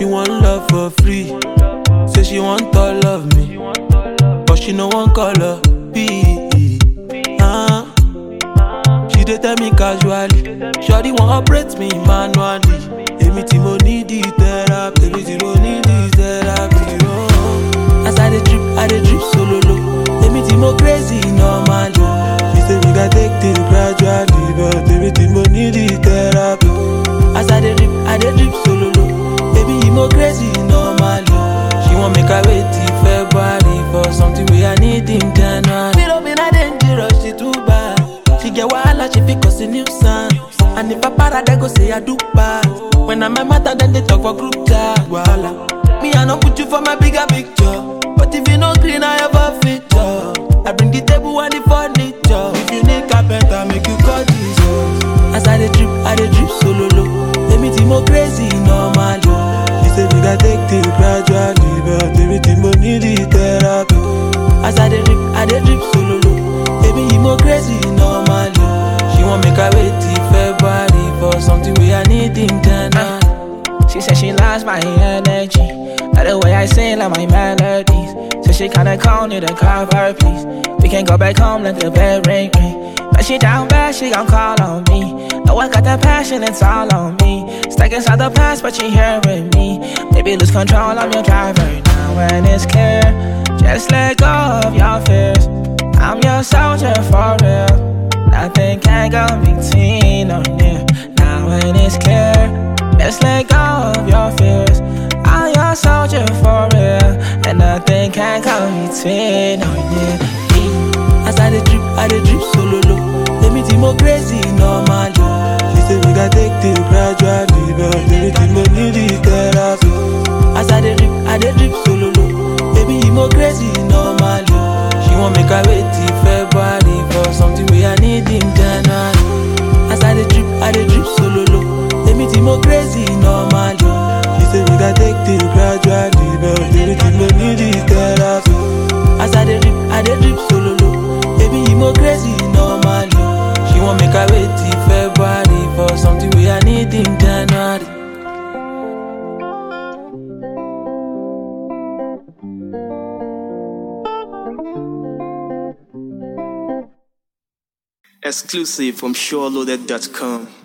She want love for free. Say she want all of me, but she no want color B. She dey tell me casually, shawty want operate me manually. Èmi tí mo need the therapy, èmi tí mo need the therapy. Oh. As I dey drip solo low. Èmi tí mo crazy normally. She say we gats take things gradually, but èmi tí mo need the therapy. As I dey drip solo low. Baby, you mo crazy normally. She want make I wait till February for something we I need in January. Little bit I dangerous, she too bad. She get wahala, she fit cause a nuisance. And if I para, they go say I do bad. When I'm a matter, then they talk for group chat. Wahala. Me, I don't put you for my bigger picture. But if you no green, I have a feature. I bring the table and the furniture. If you need carpenter, make you call Jesus. As I dey drip solo low. Èmi tí mo crazy normally. She say we gats take things gradually, but èmi tí mo need the therapy. As I dey drip solo low. Baby, you mo crazy normally. She want make I wait till February for something we I need in January. She said she loves my energy, like the way I sing, like my melodies. So she kinda call me to call her, please. We can go back home, let the bell ring. But she down bad, she gon' call on me. No, I got that passion, it's all on me. Stuck inside the past, but she here with me. Baby, lose control, I'm your driver now, and it's clear. Just let go of your fears. I'm your soldier for real. Nothing can go between or near. Now when it's clear, just let go of your fears. I'm your soldier for real, and nothing can go between or near. As I dey drip solo low. Èmi tí mo crazy normally. She say we gats take things gradually, but èmi tí mo need the therapy. As I dey drip solo low. Baby, you mo crazy normally. She want make I wait till February for something we I need in January. As I dey drip solo low. Èmi tí mo crazy normally. She say we gats take things gradually, but èmi tí mo need the therapy. As I dey drip solo low. Baby, you mo crazy normally. She want make I wait till February for something we I need in January. Exclusive from SureLoaded.com.